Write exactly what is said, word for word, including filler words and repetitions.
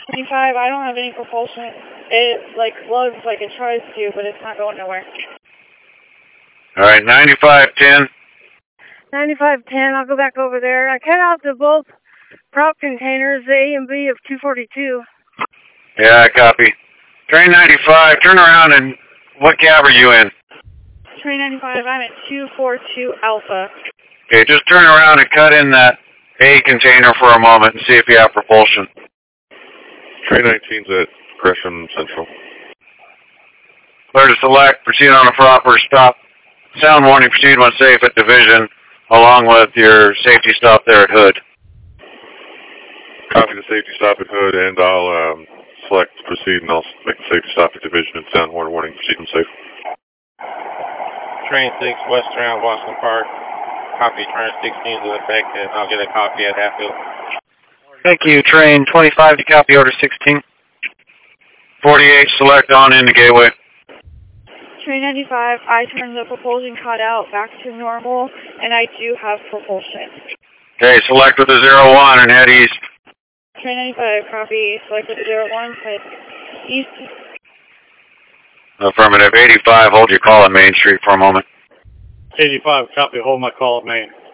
ninety-five, I don't have any propulsion. It, like, lugs like it tries to, but it's not going nowhere. Alright, ninety-five ten. ninety-five ten, I'll go back over there. I cut out the both prop containers, the A and B of two forty-two. Yeah, I copy. Train ninety-five, turn around and what cab are you in? Train ninety-five, I'm at two forty-two Alpha. Okay, just turn around and cut in that A container for a moment and see if you have propulsion. Train nineteen's at Gresham Central. Clear to select, proceed on a proper stop. Sound warning, proceed when safe at division, along with your safety stop there at Hood. Copy the safety stop at Hood, and I'll um, select proceed, and I'll make the safety stop at division and sound horn warning, proceed and safe. Train six, west around Boston Park. Copy, turn sixteen to effect, and I'll get a copy at Hatfield. Thank you, train twenty-five to copy order sixteen. forty-eight, select on into gateway. Train ninety-five, I turned the propulsion cut out back to normal, and I do have propulsion. Okay, select with the zero one and head east. Train ninety-five, copy, select with zero one, head east. Affirmative. eighty-five, hold your call at Main Street for a moment. eighty-five, copy, hold my call at Main.